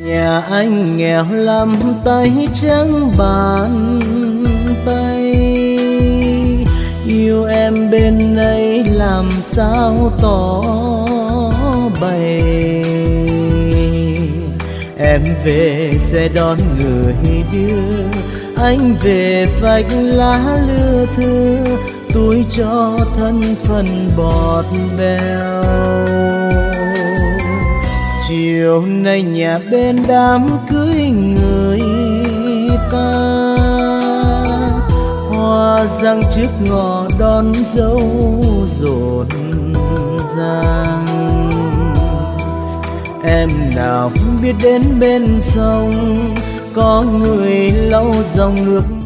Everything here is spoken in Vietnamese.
Nhà anh nghèo lắm tay trắng bàn tay, yêu em bên ấy làm sao tỏ bày. Em về sẽ đón người đưa, anh về vạch lá lưa thưa, túi cho thân phần bọt bèo. Chiều nay nhà bên đám cưới người ta, hoa răng trước ngõ đón dâu rộn ràng. Em nào biết đến bên sông có người lau dòng nước